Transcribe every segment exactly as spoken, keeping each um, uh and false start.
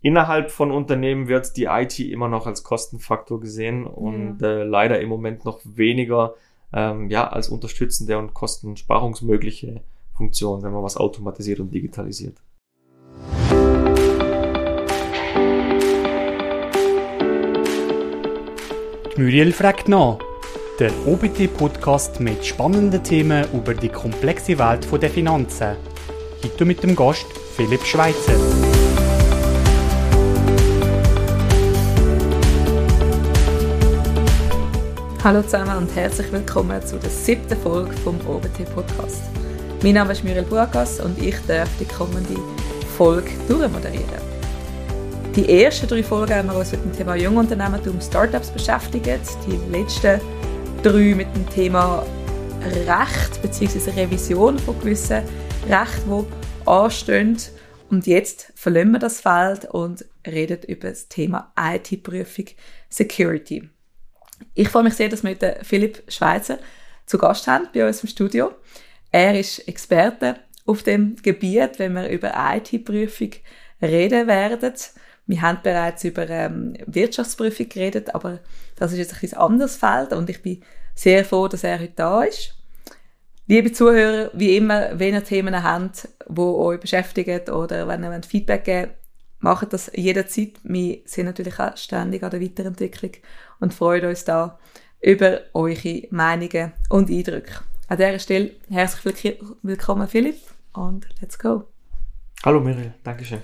innerhalb von Unternehmen wird die I T immer noch als Kostenfaktor gesehen und ja. äh, leider im Moment noch weniger ähm, ja, als unterstützende und kostensparungsmögliche Funktion, wenn man was automatisiert und digitalisiert. Muriel fragt nach. Der O B T-Podcast mit spannenden Themen über die komplexe Welt der Finanzen. Heute mit dem Gast Philipp Schweitzer. Hallo zusammen und herzlich willkommen zu der siebten Folge vom O B T-Podcast. Mein Name ist Muriel Burgas und ich darf die kommende Folge durchmoderieren. Die ersten drei Folgen haben wir uns mit dem Thema Jungunternehmertum Startups beschäftigt. Die letzten drei mit dem Thema Recht bzw. Revision von gewissen Rechten, die anstehen. Und jetzt verlassen wir das Feld und reden über das Thema I T-Prüfung Security. Ich freue mich sehr, dass wir heute Philipp Schweitzer zu Gast haben bei uns im Studio. Er ist Experte auf dem Gebiet, wenn wir über I T-Prüfung reden werden. Wir haben bereits über ähm, Wirtschaftsprüfung geredet, aber das ist jetzt ein anderes Feld und ich bin sehr froh, dass er heute da ist. Liebe Zuhörer, wie immer, wenn ihr Themen habt, die euch beschäftigen oder wenn ihr Feedback geben wollt, macht das jederzeit. Wir sind natürlich auch ständig an der Weiterentwicklung und freuen uns da über eure Meinungen und Eindrücke. An dieser Stelle herzlich willkommen, Philipp, und let's go. Hallo Muriel, Dankeschön.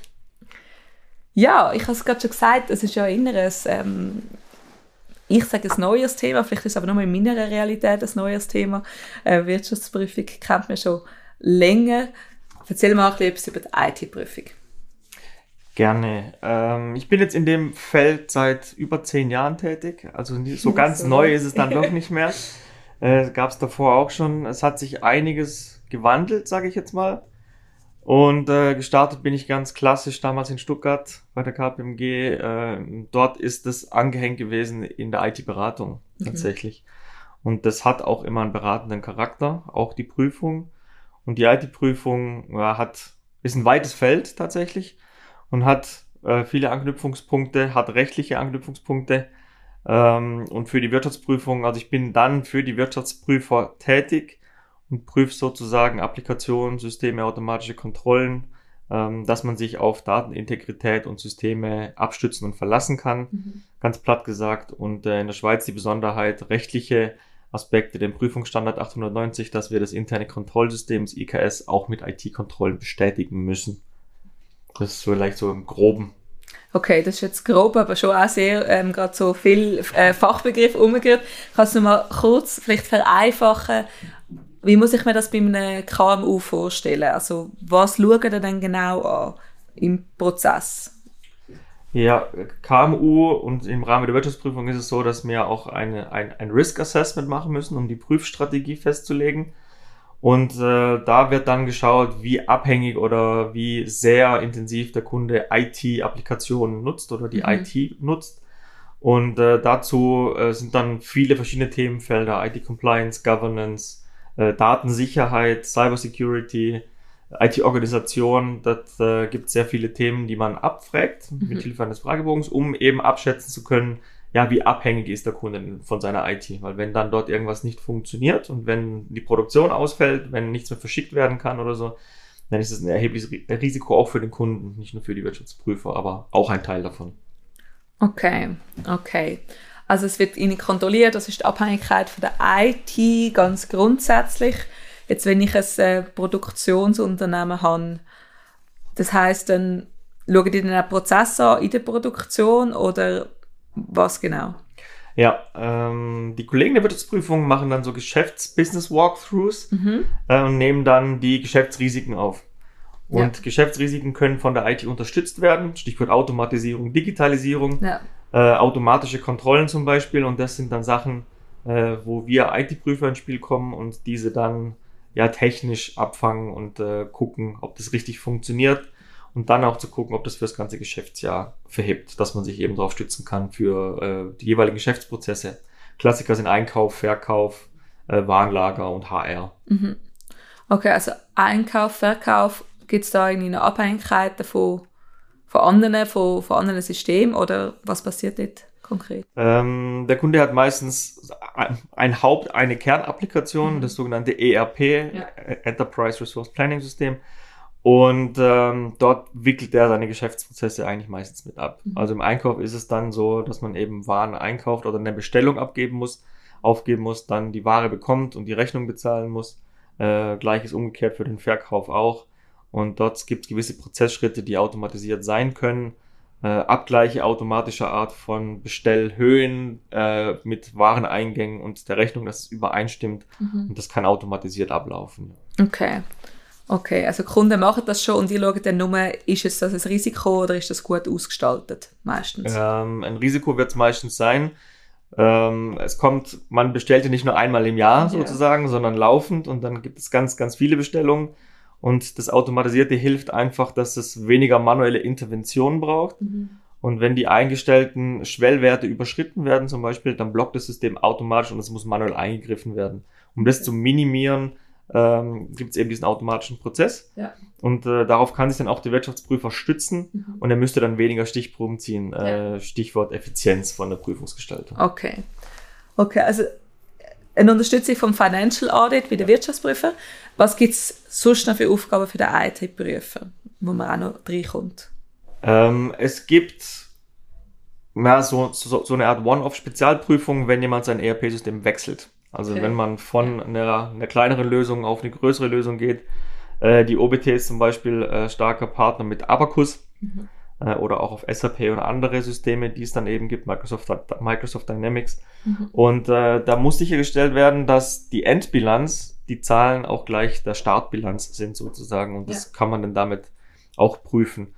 Ja, ich habe es gerade schon gesagt, es ist ja inneres, ähm, ich sage ein neues Thema, vielleicht ist es aber nur in meiner Realität ein neues Thema. Äh, Wirtschaftsprüfung kennt man schon länger. Erzähl mal ein bisschen etwas über die I T-Prüfung. Gerne. Ähm, ich bin jetzt in dem Feld seit über zehn Jahren tätig, also so ganz so neu ist es dann doch nicht mehr. Äh, gab es davor auch schon. Es hat sich einiges gewandelt, sage ich jetzt mal. Und äh, gestartet bin ich ganz klassisch damals in Stuttgart bei der K P M G. Äh, dort ist es angehängt gewesen in der I T-Beratung tatsächlich. Mhm. Und das hat auch immer einen beratenden Charakter, auch die Prüfung. Und die I T-Prüfung ja, hat ist ein weites Feld tatsächlich und hat äh, viele Anknüpfungspunkte, hat rechtliche Anknüpfungspunkte. Ähm, und für die Wirtschaftsprüfung, also ich bin dann für die Wirtschaftsprüfer tätig und prüft sozusagen Applikationen, Systeme, automatische Kontrollen, ähm, dass man sich auf Datenintegrität und Systeme abstützen und verlassen kann, mhm. ganz platt gesagt. Und äh, in der Schweiz die Besonderheit, rechtliche Aspekte, den Prüfungsstandard achthundertneunzig, dass wir das interne Kontrollsystem, das I K S, auch mit I T-Kontrollen bestätigen müssen. Das ist vielleicht so im Groben. Okay, das ist jetzt grob, aber schon auch sehr, ähm, gerade so viel äh, Fachbegriff umgehört. Kannst du mal kurz vielleicht vereinfachen, wie muss ich mir das bei einem K M U vorstellen? Also, was schauen ihr denn genau an im Prozess? Ja, K M U und im Rahmen der Wirtschaftsprüfung ist es so, dass wir auch eine, ein, ein Risk Assessment machen müssen, um die Prüfstrategie festzulegen. Und äh, da wird dann geschaut, wie abhängig oder wie sehr intensiv der Kunde I T-Applikationen nutzt oder die mhm. I T nutzt. Und äh, dazu äh, sind dann viele verschiedene Themenfelder, I T-Compliance, Governance, Datensicherheit, Cybersecurity, I T-Organisation, das äh, gibt sehr viele Themen, die man abfragt mhm. mit Hilfe eines Fragebogens, um eben abschätzen zu können, ja, wie abhängig ist der Kunde von seiner I T, weil wenn dann dort irgendwas nicht funktioniert und wenn die Produktion ausfällt, wenn nichts mehr verschickt werden kann oder so, dann ist es ein erhebliches Risiko auch für den Kunden, nicht nur für die Wirtschaftsprüfer, aber auch ein Teil davon. Okay, okay. Also es wird ihnen kontrolliert, das ist die Abhängigkeit von der I T ganz grundsätzlich. Jetzt, wenn ich ein äh, Produktionsunternehmen habe, das heisst, dann schauen die den Prozess an in der Produktion oder was genau? Ja, ähm, die Kollegen der Wirtschaftsprüfung machen dann so Geschäfts-Business-Walkthroughs mhm. äh, und nehmen dann die Geschäftsrisiken auf. Und ja. Geschäftsrisiken können von der I T unterstützt werden, Stichwort Automatisierung, Digitalisierung. Ja. Äh, automatische Kontrollen zum Beispiel, und das sind dann Sachen, äh, wo wir I T-Prüfer ins Spiel kommen und diese dann ja technisch abfangen und äh, gucken, ob das richtig funktioniert und dann auch zu gucken, ob das für das ganze Geschäftsjahr verhebt, dass man sich eben darauf stützen kann für äh, die jeweiligen Geschäftsprozesse. Klassiker sind Einkauf, Verkauf, äh, Warenlager und H R. Mhm. Okay, also Einkauf, Verkauf, gibt es da irgendwie eine Abhängigkeit davon, von anderen, von, von anderen Systemen oder was passiert dort konkret? Ähm, der Kunde hat meistens ein, ein Haupt-, eine Kernapplikation, mhm. das sogenannte E R P, ja. Enterprise Resource Planning System. Und ähm, dort wickelt er seine Geschäftsprozesse eigentlich meistens mit ab. Mhm. Also im Einkauf ist es dann so, dass man eben Waren einkauft oder eine Bestellung abgeben muss, aufgeben muss, dann die Ware bekommt und die Rechnung bezahlen muss. Äh, Gleiches umgekehrt für den Verkauf auch. Und dort gibt es gewisse Prozessschritte, die automatisiert sein können. Äh, Abgleiche automatischer Art von Bestellhöhen äh, mit Wareneingängen und der Rechnung, dass es übereinstimmt. Mhm. Und das kann automatisiert ablaufen. Okay. Okay, also die Kunden machen das schon und die schauen dann nur, ist es das ein Risiko oder ist das gut ausgestaltet, meistens? Ähm, ein Risiko wird es meistens sein. Ähm, es kommt, man bestellt ja nicht nur einmal im Jahr sozusagen, yeah. sondern laufend und dann gibt es ganz, ganz viele Bestellungen und das Automatisierte hilft einfach, dass es weniger manuelle Interventionen braucht mhm. und wenn die eingestellten Schwellwerte überschritten werden zum Beispiel, dann blockt das System automatisch und es muss manuell eingegriffen werden. Um okay. das zu minimieren, ähm, gibt es eben diesen automatischen Prozess ja. und äh, darauf kann sich dann auch der Wirtschaftsprüfer stützen mhm. und er müsste dann weniger Stichproben ziehen, äh, ja. Stichwort Effizienz von der Prüfungsgestaltung. Okay, okay, also eine Unterstützung vom Financial Audit wie der Wirtschaftsprüfer. Was gibt es sonst noch für Aufgaben für den I T-Prüfer, wo man auch noch reinkommt? Ähm, es gibt ja, so, so, so eine Art One-Off-Spezialprüfung, wenn jemand sein E R P-System wechselt. Also okay. wenn man von einer, einer kleineren Lösung auf eine größere Lösung geht. Äh, die O B T ist zum Beispiel äh, starker Partner mit Abacus mhm. äh, oder auch auf S A P und andere Systeme, die es dann eben gibt, Microsoft, Microsoft Dynamics. Mhm. Und äh, da muss sichergestellt werden, dass die Endbilanz, die Zahlen auch gleich der Startbilanz sind sozusagen. Und das ja. kann man dann damit auch prüfen.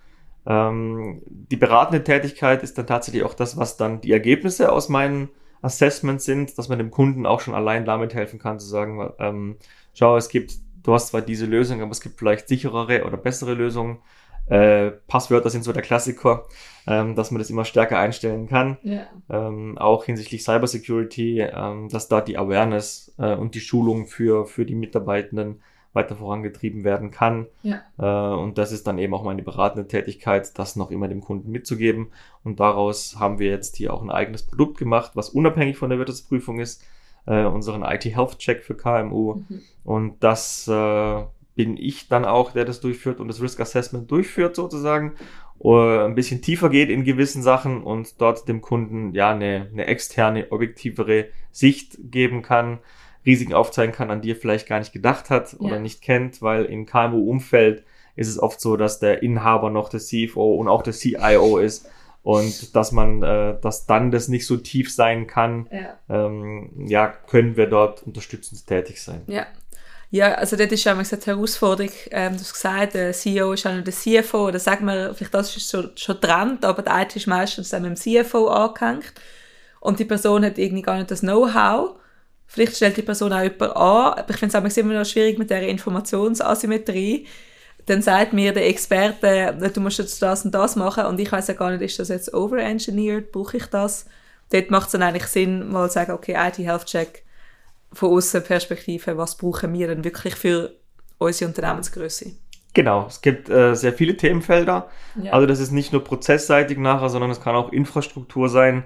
Ähm, die beratende Tätigkeit ist dann tatsächlich auch das, was dann die Ergebnisse aus meinen Assessments sind, dass man dem Kunden auch schon allein damit helfen kann, zu sagen, ähm, schau, es gibt, du hast zwar diese Lösung, aber es gibt vielleicht sicherere oder bessere Lösungen. Äh, Passwörter sind so der Klassiker, ähm, dass man das immer stärker einstellen kann. Ja. Ähm, auch hinsichtlich Cybersecurity, ähm, dass da die Awareness äh, und die Schulung für, für die Mitarbeitenden weiter vorangetrieben werden kann. Ja. Äh, und das ist dann eben auch meine beratende Tätigkeit, das noch immer dem Kunden mitzugeben. Und daraus haben wir jetzt hier auch ein eigenes Produkt gemacht, was unabhängig von der Wirtschaftsprüfung ist, äh, unseren I T Health Check für K M U. Mhm. Und das äh, bin ich dann auch, der das durchführt und das Risk Assessment durchführt sozusagen, oder ein bisschen tiefer geht in gewissen Sachen und dort dem Kunden ja eine, eine externe, objektivere Sicht geben kann, Risiken aufzeigen kann, an die er vielleicht gar nicht gedacht hat ja. oder nicht kennt, weil im K M U-Umfeld ist es oft so, dass der Inhaber noch der C F O und auch der C I O ist und dass man, äh, dass dann das nicht so tief sein kann, ja, ähm, ja können wir dort unterstützend tätig sein. Ja. Ja, also das ist ja immer die Herausforderung, ähm, du hast gesagt, der C E O ist auch noch der C F O, oder sagen wir, vielleicht das ist schon, schon Trend, aber die I T ist meistens dann mit dem C F O angehängt und die Person hat irgendwie gar nicht das Know-how. Vielleicht stellt die Person auch jemanden an, aber ich finde es immer noch schwierig mit dieser Informationsasymmetrie. Dann sagt mir der Experte, du musst jetzt das und das machen und ich weiss ja gar nicht, ist das jetzt overengineered, brauche ich das? Dort macht es dann eigentlich Sinn, mal zu sagen, okay, I T Health Check von Aussenperspektive, was brauchen wir denn wirklich für unsere Unternehmensgröße? Genau, es gibt äh, sehr viele Themenfelder. Ja. Also das ist nicht nur prozessseitig nachher, sondern es kann auch Infrastruktur sein.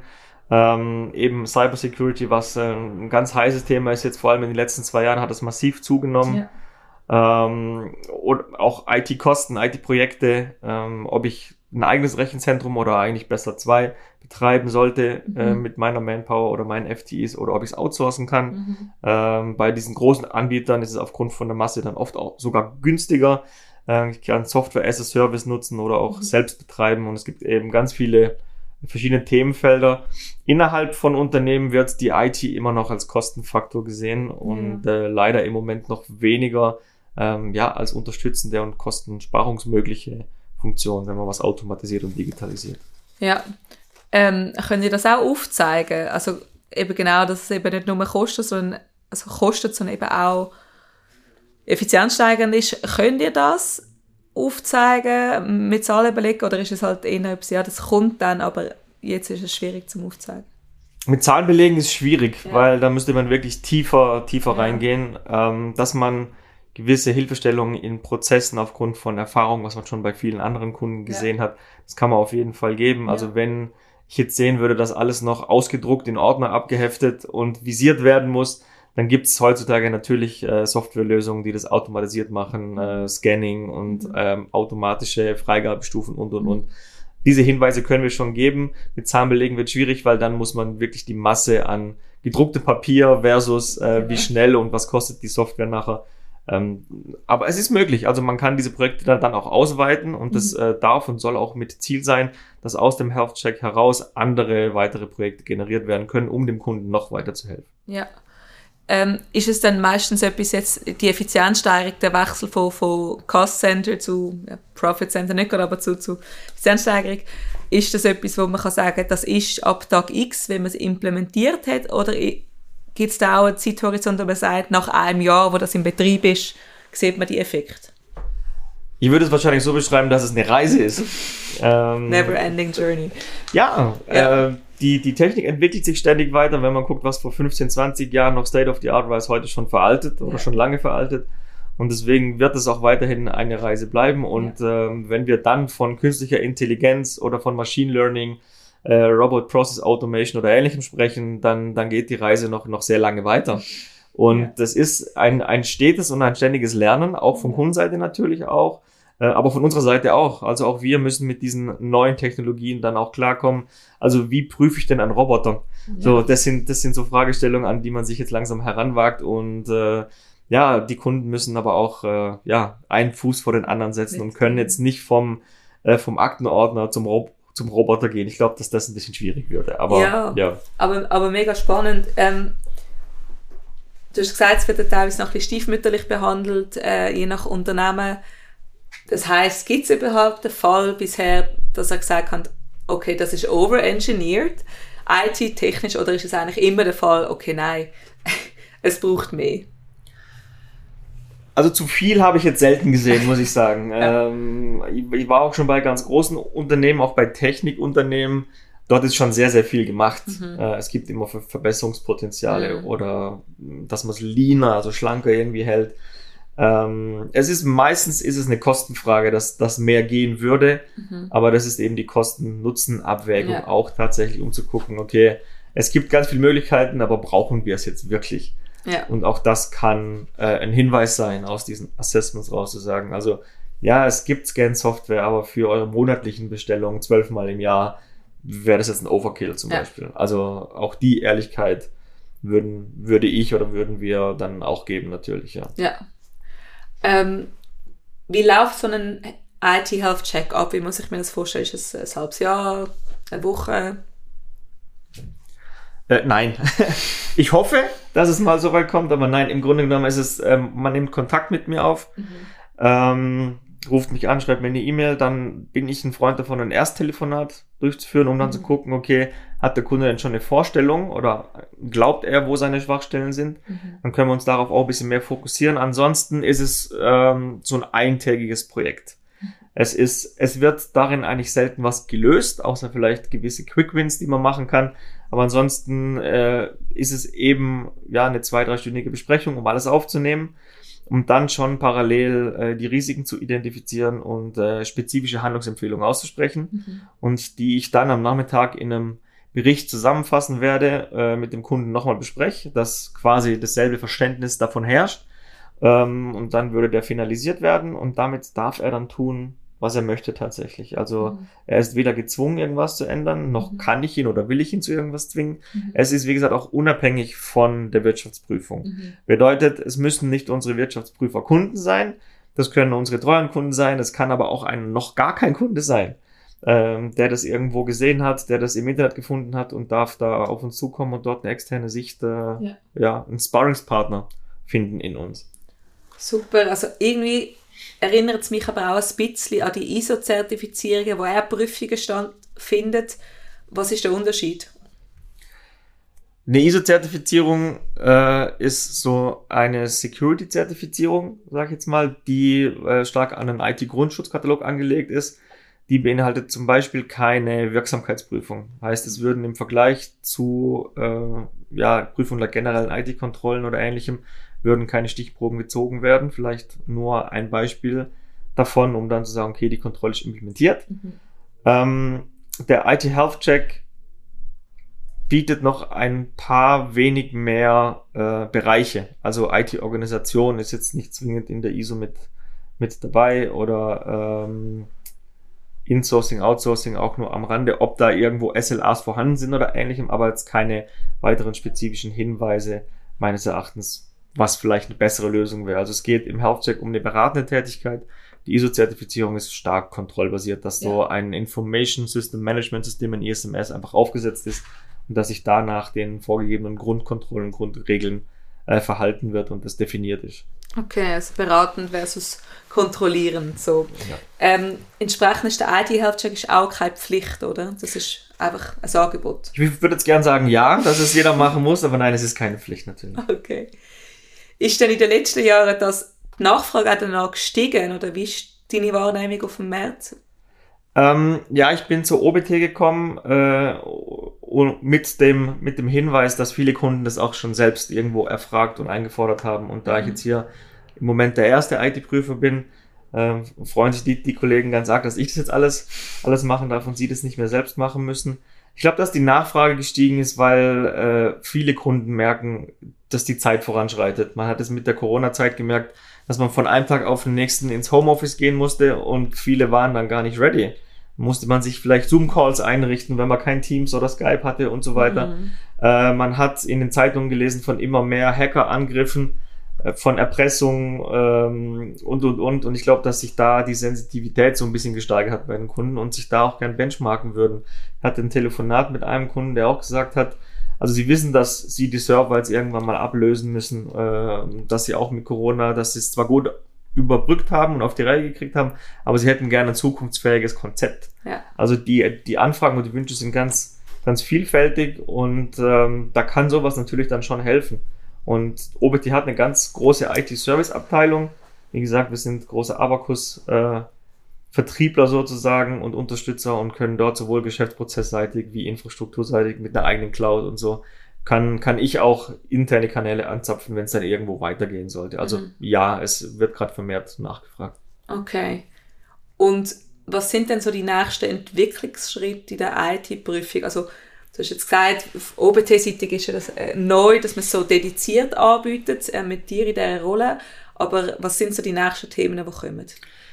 Ähm, eben Cybersecurity, was äh, ein ganz heißes Thema ist, jetzt vor allem in den letzten zwei Jahren hat es massiv zugenommen. Ja. Ähm, oder auch I T-Kosten, I T-Projekte, ähm, ob ich ein eigenes Rechenzentrum oder eigentlich besser zwei betreiben sollte mhm. äh, mit meiner Manpower oder meinen F T Es oder ob ich es outsourcen kann. Mhm. Ähm, bei diesen großen Anbietern ist es aufgrund von der Masse dann oft auch sogar günstiger. Äh, ich kann Software as a Service nutzen oder auch mhm. selbst betreiben und es gibt eben ganz viele verschiedene Themenfelder. Innerhalb von Unternehmen wird die I T immer noch als Kostenfaktor gesehen und ja. äh, leider im Moment noch weniger ähm, ja als unterstützende und kostensparungsmögliche Funktion, wenn man was automatisiert und digitalisiert. Ja, ähm, könnt ihr das auch aufzeigen? Also eben genau, dass es eben nicht nur kostet, sondern also kostet, sondern eben auch effizienzsteigernd ist. Könnt ihr das aufzeigen, mit Zahlen belegen, oder ist es halt eher etwas, ja, das kommt dann, aber jetzt ist es schwierig zum Aufzeigen? Mit Zahlen belegen ist schwierig, ja. weil da müsste man wirklich tiefer, tiefer ja. reingehen, ähm, dass man gewisse Hilfestellungen in Prozessen aufgrund von Erfahrung, was man schon bei vielen anderen Kunden gesehen ja. hat, das kann man auf jeden Fall geben. Ja. Also wenn ich jetzt sehen würde, dass alles noch ausgedruckt, in Ordner abgeheftet und visiert werden muss, dann gibt es heutzutage natürlich äh, Softwarelösungen, die das automatisiert machen, äh, Scanning und ähm, automatische Freigabestufen und, und, und. Diese Hinweise können wir schon geben. Mit Zahnbelegen wird schwierig, weil dann muss man wirklich die Masse an gedrucktem Papier versus äh, wie schnell und was kostet die Software nachher. Ähm, aber es ist möglich. Also man kann diese Projekte dann auch ausweiten und das äh, darf und soll auch mit Ziel sein, dass aus dem Health Check heraus andere weitere Projekte generiert werden können, um dem Kunden noch weiter zu helfen. Ja. Ähm, ist es dann meistens etwas jetzt, die Effizienzsteigerung, der Wechsel von, von Cost Center zu ja, Profit Center, nicht gerade, aber zu, zu Effizienzsteigerung, ist das etwas, wo man kann sagen, das ist ab Tag X, wenn man es implementiert hat, oder gibt es da auch einen Zeithorizont, wo man sagt, nach einem Jahr, wo das im Betrieb ist, sieht man die Effekte? Ich würde es wahrscheinlich so beschreiben, dass es eine Reise ist. ähm, Never ending journey. Ja, ja. Äh, Die, die Technik entwickelt sich ständig weiter. Wenn man guckt, was vor fünfzehn, zwanzig Jahren noch State of the Art war, ist heute schon veraltet oder ja. schon lange veraltet. Und deswegen wird es auch weiterhin eine Reise bleiben. Und ja. ähm, wenn wir dann von künstlicher Intelligenz oder von Machine Learning, äh, Robot Process Automation oder Ähnlichem sprechen, dann, dann geht die Reise noch, noch sehr lange weiter. Und ja. das ist ein, ein stetes und ein ständiges Lernen, auch von Kundenseite natürlich auch. Aber von unserer Seite auch. Also auch wir müssen mit diesen neuen Technologien dann auch klarkommen. Also wie prüfe ich denn einen Roboter? Ja. So, das sind, das sind so Fragestellungen, an die man sich jetzt langsam heranwagt. Und äh, ja, die Kunden müssen aber auch äh, ja einen Fuß vor den anderen setzen und können jetzt nicht vom äh, vom Aktenordner zum Rob zum Roboter gehen. Ich glaube, dass das ein bisschen schwierig würde. Aber ja, ja. Aber, aber mega spannend. Ähm, du hast gesagt, es wird teilweise noch ein bisschen stiefmütterlich behandelt, äh, je nach Unternehmen. Das heisst, gibt es überhaupt den Fall bisher, dass er gesagt hat, okay, das ist overengineert, I T-technisch, oder ist es eigentlich immer der Fall, okay, nein, es braucht mehr? Also zu viel habe ich jetzt selten gesehen, muss ich sagen. ja. ähm, ich, ich war auch schon bei ganz großen Unternehmen, auch bei Technikunternehmen. Dort ist schon sehr, sehr viel gemacht. Mhm. Äh, es gibt immer Ver- Verbesserungspotenziale mhm. oder dass man es leaner, also schlanker irgendwie hält. Ähm, es ist meistens ist es eine Kostenfrage, dass das mehr gehen würde, mhm. aber das ist eben die Kosten-Nutzen-Abwägung ja. auch tatsächlich, um zu gucken, okay, es gibt ganz viele Möglichkeiten, aber brauchen wir es jetzt wirklich? Ja. Und auch das kann äh, ein Hinweis sein, aus diesen Assessments rauszusagen. Also ja, es gibt Scan-Software, aber für eure monatlichen Bestellungen zwölfmal im Jahr wäre das jetzt ein Overkill zum ja. Beispiel. Also auch die Ehrlichkeit würden, würde ich oder würden wir dann auch geben natürlich, ja. Ja. Ähm, wie läuft so ein I T-Health-Check ab? Wie muss ich mir das vorstellen? Ist es ein halbes Jahr, eine Woche? Äh, nein. Ich hoffe, dass es mal so weit kommt, aber nein, im Grunde genommen ist es, ähm, man nimmt Kontakt mit mir auf, mhm. ähm, ruft mich an, schreibt mir eine E-Mail, dann bin ich ein Freund davon, ein Ersttelefonat durchzuführen, um dann mhm. zu gucken, okay, hat der Kunde denn schon eine Vorstellung oder glaubt er, wo seine Schwachstellen sind? Mhm. Dann können wir uns darauf auch ein bisschen mehr fokussieren. Ansonsten ist es ähm, so ein eintägiges Projekt. Mhm. Es ist, es wird darin eigentlich selten was gelöst, außer vielleicht gewisse Quick-Wins, die man machen kann. Aber ansonsten äh, ist es eben ja eine zwei-, dreistündige Besprechung, um alles aufzunehmen, um dann schon parallel äh, die Risiken zu identifizieren und äh, spezifische Handlungsempfehlungen auszusprechen mhm. und die ich dann am Nachmittag in einem Bericht zusammenfassen werde, äh, mit dem Kunden nochmal bespreche, dass quasi dasselbe Verständnis davon herrscht ähm, und dann würde der finalisiert werden und damit darf er dann tun, was er möchte tatsächlich. Also mhm. er ist weder gezwungen, irgendwas zu ändern, noch mhm. kann ich ihn oder will ich ihn zu irgendwas zwingen. Mhm. Es ist, wie gesagt, auch unabhängig von der Wirtschaftsprüfung. Mhm. Bedeutet, es müssen nicht unsere Wirtschaftsprüfer Kunden sein, das können unsere treuen Kunden sein, es kann aber auch ein noch gar kein Kunde sein, ähm, der das irgendwo gesehen hat, der das im Internet gefunden hat und darf da auf uns zukommen und dort eine externe Sicht, äh, ja. ja, einen Sparringspartner finden in uns. Super, also irgendwie erinnert es mich aber auch ein bisschen an die I S O-Zertifizierungen, wo auch Prüfungen stattfinden. Was ist der Unterschied? Eine I S O-Zertifizierung äh, ist so eine Security-Zertifizierung, sag ich jetzt mal, die äh, stark an einen I T-Grundschutzkatalog angelegt ist. Die beinhaltet zum Beispiel keine Wirksamkeitsprüfung. Heißt, es würden im Vergleich zu äh, ja, Prüfungen der generellen I T-Kontrollen oder Ähnlichem würden keine Stichproben gezogen werden. Vielleicht nur ein Beispiel davon, um dann zu sagen, okay, die Kontrolle ist implementiert. Mhm. Ähm, der I T Health Check bietet noch ein paar wenig mehr äh, Bereiche. Also I T-Organisation ist jetzt nicht zwingend in der I S O mit, mit dabei oder ähm, Insourcing, Outsourcing auch nur am Rande, ob da irgendwo S L As vorhanden sind oder ähnlichem, aber jetzt keine weiteren spezifischen Hinweise meines Erachtens, was vielleicht eine bessere Lösung wäre. Also es geht im Health Check um eine beratende Tätigkeit. Die I S O-Zertifizierung ist stark kontrollbasiert, dass ja. so ein Information System Management System in I S M S einfach aufgesetzt ist und dass sich danach den vorgegebenen Grundkontrollen, Grundregeln äh, verhalten wird und das definiert ist. Okay, also beratend versus kontrollierend. So. Ja. Ähm, entsprechend ist der I T-Health-Check ist auch keine Pflicht, oder? Das ist einfach ein Angebot. Ich würde jetzt gerne sagen, ja, dass es jeder machen muss, aber nein, es ist keine Pflicht natürlich. Okay. Ist denn in den letzten Jahren das die Nachfrage danach gestiegen, oder wie ist deine Wahrnehmung auf dem Markt? Ähm, ja, ich bin zur O B T gekommen äh, mit dem mit dem Hinweis, dass viele Kunden das auch schon selbst irgendwo erfragt und eingefordert haben. Und da mhm. ich jetzt hier im Moment der erste I T-Prüfer bin, äh, freuen sich die, die Kollegen ganz arg, dass ich das jetzt alles alles machen darf und sie das nicht mehr selbst machen müssen. Ich glaube, dass die Nachfrage gestiegen ist, weil äh, viele Kunden merken, dass die Zeit voranschreitet. Man hat es mit der Corona-Zeit gemerkt, dass man von einem Tag auf den nächsten ins Homeoffice gehen musste und viele waren dann gar nicht ready. Musste man sich vielleicht Zoom-Calls einrichten, wenn man kein Teams oder Skype hatte und so weiter. Mhm. Äh, man hat in den Zeitungen gelesen von immer mehr Hackerangriffen, äh, von Erpressung ähm, und, und, und. Und ich glaube, dass sich da die Sensitivität so ein bisschen gesteigert hat bei den Kunden und sich da auch gern benchmarken würden. Ich hatte ein Telefonat mit einem Kunden, der auch gesagt hat, also sie wissen, dass sie die Server jetzt irgendwann mal ablösen müssen, äh, dass sie auch mit Corona, dass sie es zwar gut überbrückt haben und auf die Reihe gekriegt haben, aber sie hätten gerne ein zukunftsfähiges Konzept. Ja. Also die die Anfragen und die Wünsche sind ganz ganz vielfältig und ähm, da kann sowas natürlich dann schon helfen. Und O B T hat eine ganz große I T-Service-Abteilung. Wie gesagt, wir sind große Abacus äh, Vertriebler sozusagen und Unterstützer und können dort sowohl geschäftsprozessseitig wie infrastrukturseitig mit einer eigenen Cloud und so kann kann ich auch interne Kanäle anzapfen, wenn es dann irgendwo weitergehen sollte. Also mhm. ja, es wird gerade vermehrt nachgefragt. Okay. Und was sind denn so die nächsten Entwicklungsschritte in der I T-Prüfung? Also du hast jetzt gesagt, auf O B T-seitig ist ja das äh, neu, dass man es so dediziert anbietet, äh, mit dir in dieser Rolle. Aber was sind so die nächsten Themen, die kommen?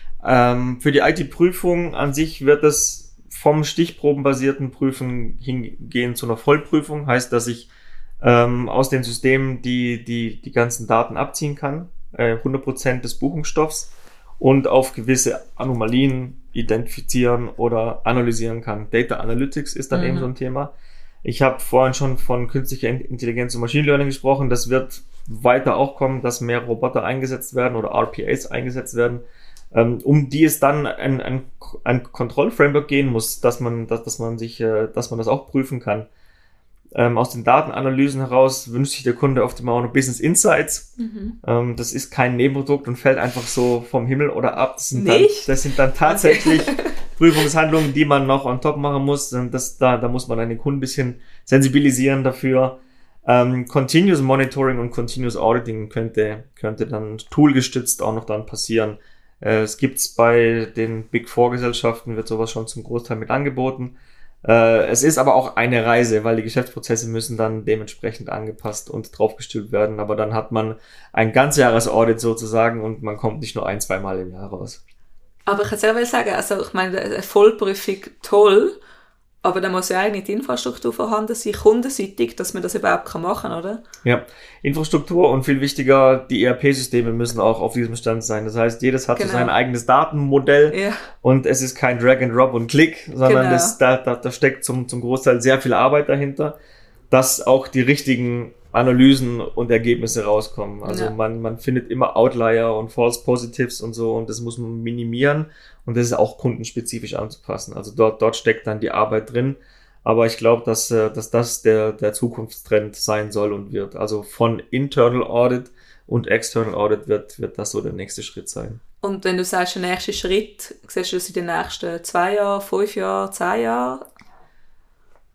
Ähm, für die I T-Prüfung an sich wird es vom stichprobenbasierten Prüfen hingehen zu einer Vollprüfung. Heißt, dass ich ähm, aus den Systemen die, die, die ganzen Daten abziehen kann, äh, hundert Prozent des Buchungsstoffs und auf gewisse Anomalien identifizieren oder analysieren kann. Data Analytics ist dann mhm. eben so ein Thema. Ich habe vorhin schon von künstlicher Intelligenz und Machine Learning gesprochen. Das wird weiter auch kommen, dass mehr Roboter eingesetzt werden oder R P As eingesetzt werden, ähm, um die es dann ein, ein, ein Kontrollframework gehen muss, dass man, dass, dass man sich, äh, dass man das auch prüfen kann. Ähm, aus den Datenanalysen heraus wünscht sich der Kunde oft immer auch noch Business Insights. Mhm. Ähm, das ist kein Nebenprodukt und fällt einfach so vom Himmel oder ab. Das sind, dann, das sind dann tatsächlich okay. Prüfungshandlungen, die man noch on top machen muss. Und das, da, da muss man dann den Kunden ein bisschen sensibilisieren dafür. Ähm, Continuous Monitoring und Continuous Auditing könnte, könnte dann toolgestützt auch noch dann passieren. Äh, es gibt's bei den Big Four Gesellschaften, wird sowas schon zum Großteil mit angeboten. Es ist aber auch eine Reise, weil die Geschäftsprozesse müssen dann dementsprechend angepasst und draufgestülpt werden. Aber dann hat man ein Ganzjahres-Audit sozusagen und man kommt nicht nur ein-, zweimal im Jahr raus. Aber ich kann selber sagen, also ich meine, eine Vollprüfung toll, aber da muss ja eigentlich die Infrastruktur vorhanden sein, kundenseitig, dass man das überhaupt machen kann, oder? Ja, Infrastruktur und viel wichtiger, die E R P-Systeme müssen auch auf diesem Stand sein. Das heißt, jedes hat genau. so sein eigenes Datenmodell ja. und es ist kein Drag and Drop und Klick, sondern genau. das, da, da, da steckt zum, zum Großteil sehr viel Arbeit dahinter, dass auch die richtigen Analysen und Ergebnisse rauskommen. Also ja. man, man findet immer Outlier und False Positives und so und das muss man minimieren und das ist auch kundenspezifisch anzupassen. Also dort, dort steckt dann die Arbeit drin. Aber ich glaube, dass, dass das der, der Zukunftstrend sein soll und wird. Also von Internal Audit und External Audit wird, wird das so der nächste Schritt sein. Und wenn du sagst, der nächste Schritt, siehst du das in den nächsten zwei Jahren, fünf Jahren, zehn Jahren?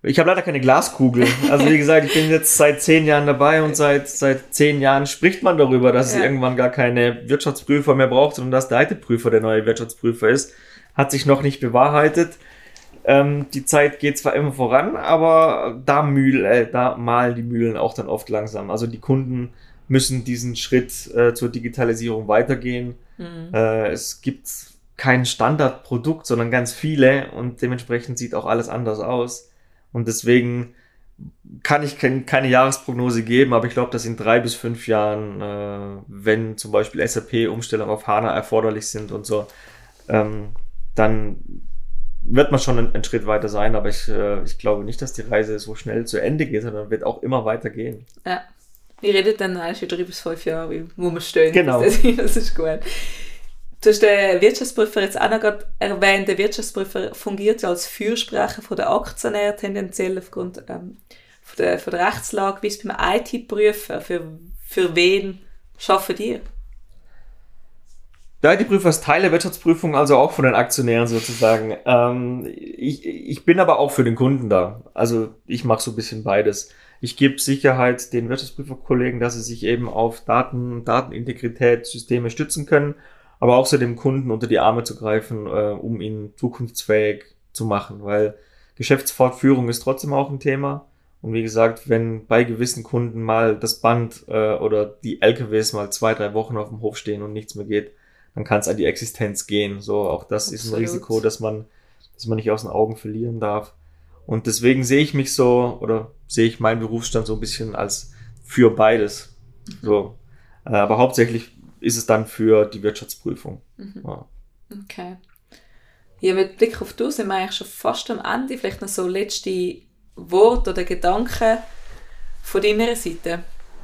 Ich habe leider keine Glaskugel. Also wie gesagt, ich bin jetzt seit zehn Jahren dabei und seit seit zehn Jahren spricht man darüber, dass ja. es irgendwann gar keine Wirtschaftsprüfer mehr braucht, sondern dass der I T-Prüfer der neue Wirtschaftsprüfer ist. Hat sich noch nicht bewahrheitet. Ähm, die Zeit geht zwar immer voran, aber da, mühl, äh, da malen die Mühlen auch dann oft langsam. Also die Kunden müssen diesen Schritt äh, zur Digitalisierung weitergehen. Mhm. Äh, es gibt kein Standardprodukt, sondern ganz viele und dementsprechend sieht auch alles anders aus. Und deswegen kann ich kein, keine Jahresprognose geben, aber ich glaube, dass in drei bis fünf Jahren, äh, wenn zum Beispiel S A P-Umstellungen auf HANA erforderlich sind und so, ähm, dann wird man schon einen, einen Schritt weiter sein, aber ich, äh, ich glaube nicht, dass die Reise so schnell zu Ende geht, sondern wird auch immer weiter gehen. Ja, wir reden dann eigentlich in drei bis fünf Jahren, wo wir stehen. Genau. Das, das ist gut. Du hast den Wirtschaftsprüfer jetzt auch noch gerade erwähnt. Der Wirtschaftsprüfer fungiert ja als Fürsprecher von der Aktionäre, tendenziell aufgrund ähm, von, der, von der Rechtslage. Wie ist es beim I T-Prüfer? Für, für wen arbeiten die? Der I T-Prüfer ist Teil der Wirtschaftsprüfung, also auch von den Aktionären sozusagen. Ähm, ich, ich bin aber auch für den Kunden da. Also ich mache so ein bisschen beides. Ich gebe Sicherheit den Wirtschaftsprüferkollegen, dass sie sich eben auf Daten, Datenintegrität, Systeme stützen können, aber auch so dem Kunden unter die Arme zu greifen, äh, um ihn zukunftsfähig zu machen, weil Geschäftsfortführung ist trotzdem auch ein Thema. Und wie gesagt, wenn bei gewissen Kunden mal das Band äh, oder die L K Ws mal zwei, drei Wochen auf dem Hof stehen und nichts mehr geht, dann kann es an die Existenz gehen. So, auch das Absolut. Ist ein Risiko, dass man, dass man nicht aus den Augen verlieren darf. Und deswegen sehe ich mich so, oder sehe ich meinen Berufsstand so ein bisschen als für beides. So, äh, aber hauptsächlich ist es dann für die Wirtschaftsprüfung. Mhm. Ja. Okay. Ja, mit Blick auf du sind wir eigentlich schon fast am Ende. Vielleicht noch so letzte Worte oder Gedanken von deiner Seite.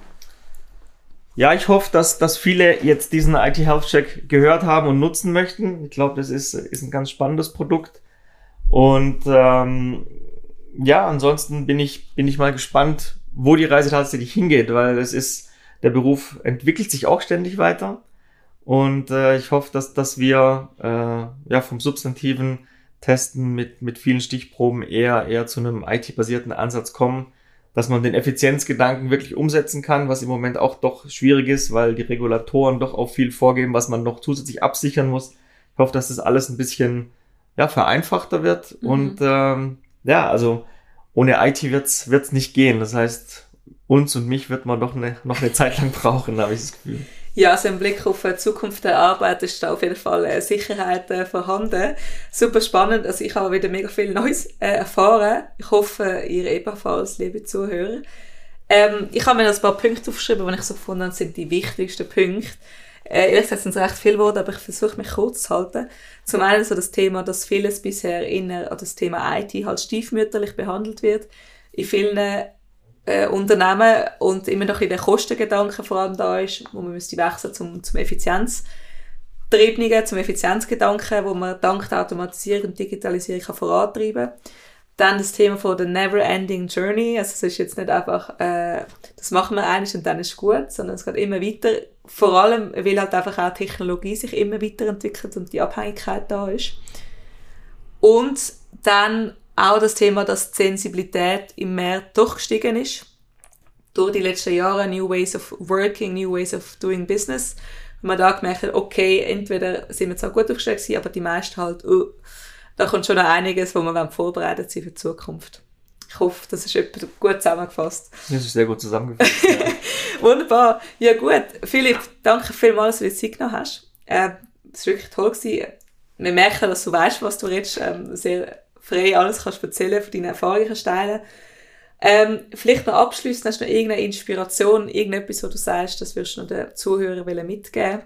Ja, ich hoffe, dass, dass viele jetzt diesen I T Health Check gehört haben und nutzen möchten. Ich glaube, das ist, ist ein ganz spannendes Produkt. Und ähm, ja, ansonsten bin ich, bin ich mal gespannt, wo die Reise tatsächlich hingeht, weil es ist, der Beruf entwickelt sich auch ständig weiter. Und äh, ich hoffe, dass, dass wir äh, ja vom substantiven Testen mit, mit vielen Stichproben eher, eher zu einem I T-basierten Ansatz kommen, dass man den Effizienzgedanken wirklich umsetzen kann, was im Moment auch doch schwierig ist, weil die Regulatoren doch auch viel vorgeben, was man noch zusätzlich absichern muss. Ich hoffe, dass das alles ein bisschen ja vereinfachter wird. Mhm. Und ähm, ja, also ohne I T wird's wird's nicht gehen. Das heißt, uns und mich wird man doch eine, noch eine Zeit lang brauchen, habe ich das Gefühl. Ja, also im Blick auf die Zukunft der Arbeit ist da auf jeden Fall äh, Sicherheit äh, vorhanden. Super spannend. Also ich habe wieder mega viel Neues äh, erfahren. Ich hoffe, ihr ebenfalls, liebe Zuhörer. Ähm, ich habe mir ein paar Punkte aufgeschrieben, die ich so gefunden habe, sind die wichtigsten Punkte. Äh, ehrlich gesagt sind es recht viele Worte, aber ich versuche mich kurz zu halten. Zum einen so das Thema, dass vieles bisher inner an das Thema I T halt stiefmütterlich behandelt wird. In vielen äh, Unternehmen und immer noch in den Kostengedanken vor allem da ist, wo man müsste wechseln zum, zum Effizienztriebnigen, zum Effizienzgedanken, wo man dank der Automatisierung und Digitalisierung kann vorantreiben kann. Dann das Thema von der Never-Ending Journey. Also es ist jetzt nicht einfach, äh, das machen wir eigentlich und dann ist es gut, sondern es geht immer weiter. Vor allem, weil halt einfach auch Technologie sich immer weiterentwickelt und die Abhängigkeit da ist. Und dann auch das Thema, dass die Sensibilität im Markt doch gestiegen ist. Durch die letzten Jahre, New Ways of Working, New Ways of Doing Business. Und man da gemerkt hat, okay, entweder sind wir zwar gut aufgestellt gewesen, aber die meisten halt, uh, da kommt schon noch einiges, wo wir vorbereitet sind für die Zukunft. Ich hoffe, das ist etwas gut zusammengefasst. Das ist sehr gut zusammengefasst, ja. Wunderbar. Ja gut, Philipp, danke vielmals, dass du dir Zeit genommen hast. Äh, es war wirklich toll gewesen. Wir merken, dass du weißt, was du redest, ähm, sehr frei alles kannst erzählen, von deinen Erfahrungen teilen. Ähm, vielleicht noch abschließend, hast du noch irgendeine Inspiration, irgendetwas, wo du sagst, das wirst du noch den Zuhörern mitgeben?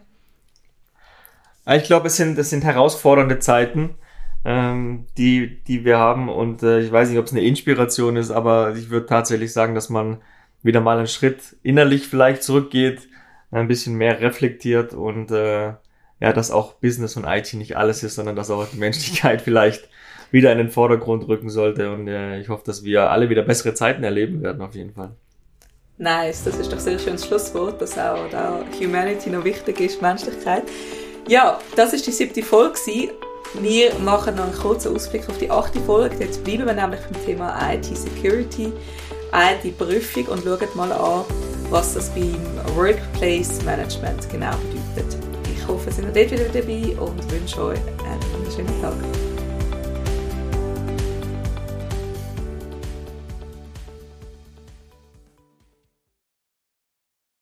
Ich glaube, es sind, es sind herausfordernde Zeiten, ähm, die, die wir haben, und äh, ich weiß nicht, ob es eine Inspiration ist, aber ich würde tatsächlich sagen, dass man wieder mal einen Schritt innerlich vielleicht zurückgeht, ein bisschen mehr reflektiert und äh, ja, dass auch Business und I T nicht alles ist, sondern dass auch die Menschlichkeit vielleicht wieder in den Vordergrund rücken sollte, und äh, ich hoffe, dass wir alle wieder bessere Zeiten erleben werden, auf jeden Fall. Nice, das ist doch sehr schönes Schlusswort, dass auch da Humanity noch wichtig ist, Menschlichkeit. Ja, das ist die siebte Folge gewesen. Wir machen noch einen kurzen Ausblick auf die achte Folge. Jetzt bleiben wir nämlich beim Thema I T-Security, I T-Prüfung und schauen mal an, was das beim Workplace Management genau bedeutet. Ich hoffe, Sie sind dort wieder dabei und wünsche euch einen wunderschönen Tag.